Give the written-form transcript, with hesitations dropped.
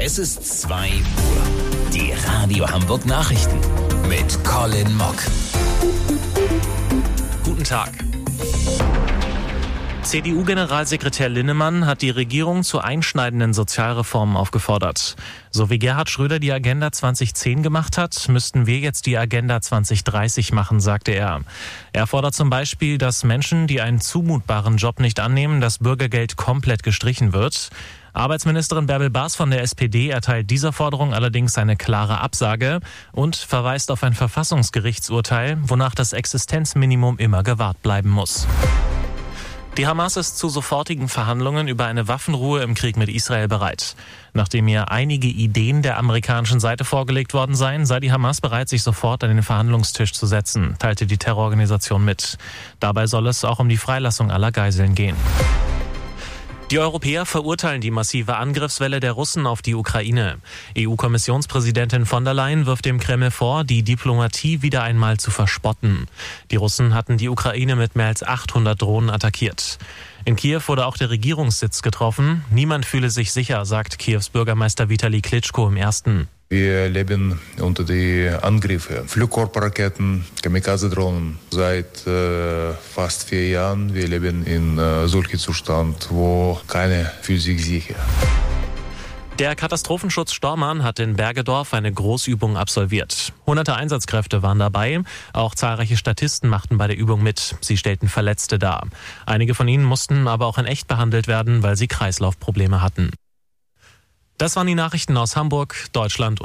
Es ist 2 Uhr. Die Radio Hamburg Nachrichten mit Colin Mock. Guten Tag. CDU-Generalsekretär Linnemann hat die Regierung zu einschneidenden Sozialreformen aufgefordert. So wie Gerhard Schröder die Agenda 2010 gemacht hat, müssten wir jetzt die Agenda 2030 machen, sagte er. Er fordert zum Beispiel, dass Menschen, die einen zumutbaren Job nicht annehmen, das Bürgergeld komplett gestrichen wird. Arbeitsministerin Bärbel Baas von der SPD erteilt dieser Forderung allerdings eine klare Absage und verweist auf ein Verfassungsgerichtsurteil, wonach das Existenzminimum immer gewahrt bleiben muss. Die Hamas ist zu sofortigen Verhandlungen über eine Waffenruhe im Krieg mit Israel bereit. Nachdem ihr einige Ideen der amerikanischen Seite vorgelegt worden seien, sei die Hamas bereit, sich sofort an den Verhandlungstisch zu setzen, teilte die Terrororganisation mit. Dabei soll es auch um die Freilassung aller Geiseln gehen. Die Europäer verurteilen die massive Angriffswelle der Russen auf die Ukraine. EU-Kommissionspräsidentin von der Leyen wirft dem Kreml vor, die Diplomatie wieder einmal zu verspotten. Die Russen hatten die Ukraine mit mehr als 800 Drohnen attackiert. In Kiew wurde auch der Regierungssitz getroffen. Niemand fühle sich sicher, sagt Kiews Bürgermeister Vitali Klitschko im Ersten. Wir leben unter die Angriffe, Flugkörperraketen, Kamikaze-Drohnen. Seit fast 4 Jahren. Wir leben in solchem Zustand, wo keiner fühlt sich sicher. Der Katastrophenschutz Stormarn hat in Bergedorf eine Großübung absolviert. Hunderte Einsatzkräfte waren dabei. Auch zahlreiche Statisten machten bei der Übung mit. Sie stellten Verletzte dar. Einige von ihnen mussten aber auch in echt behandelt werden, weil sie Kreislaufprobleme hatten. Das waren die Nachrichten aus Hamburg, Deutschland und